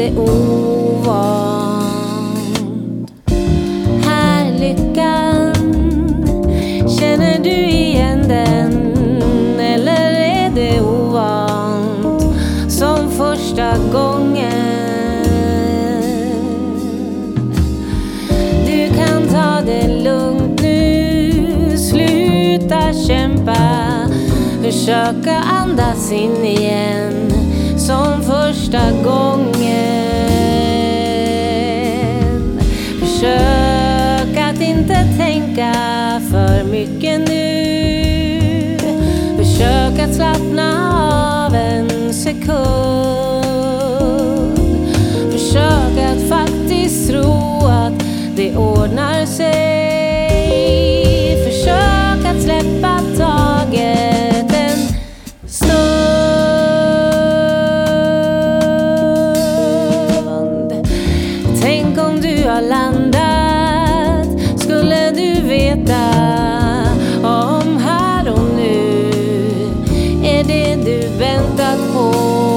det ovant. Här lyckan, känner du igen den? Eller är det ovant som första gången? Du kan ta det lugnt nu, sluta kämpa, försöka andas in igen som första gången. Försök att inte tänka för mycket nu. Försök att slappna av en sekund. Försök att faktiskt tro att det ordnar sig. Försök att släppa taget en stund. Tänk om du har landat, skulle du veta om här och nu är det du väntat på.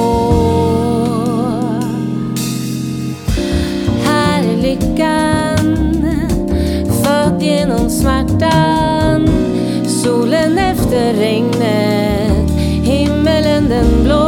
Här är lyckan, född genom smärtan. Solen efter regnet, himmelen den blå.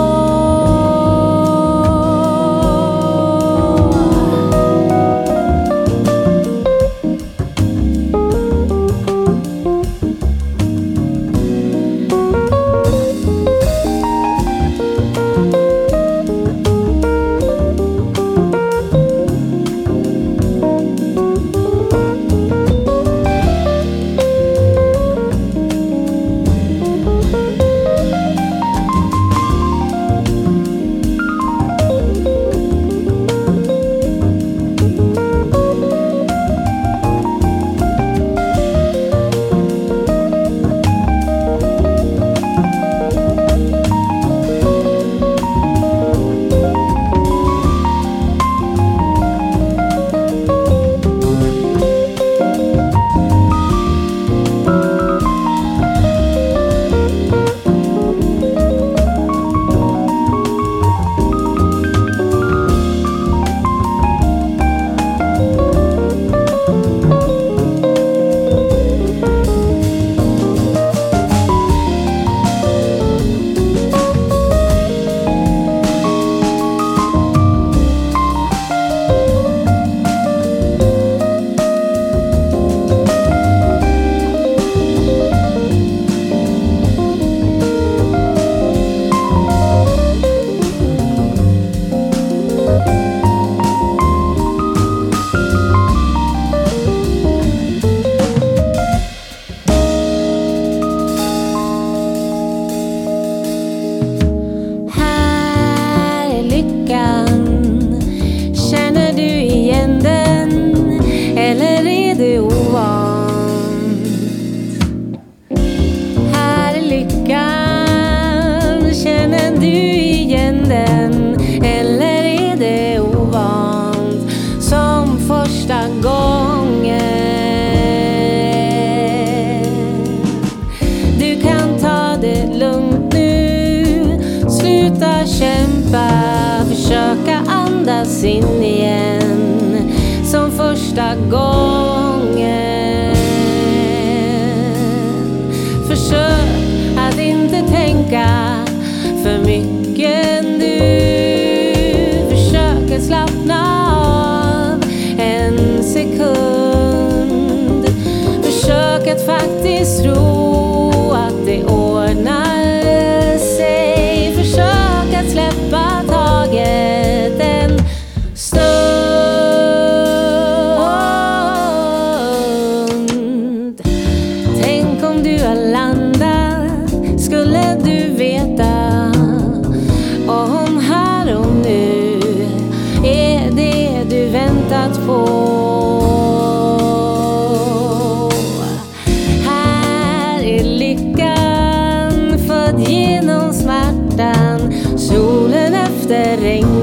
Känner du igen den? Eller är det ovant? Här är lyckan. Känner du igen den? Eller är det ovant som första gången? Du kan ta det lugnt nu, sluta kämpa, försöka andas in igen som första gången. Försök att inte tänka för mycket nu. Försök att slappna av en sekund. Försök att faktiskt tro att det ordnar sig. Försök att släppa taget en stund. Tänk om du har landat, skulle du veta om här och nu är det du väntat på. Här är lyckan, född genom smärtan. Solen efter regn.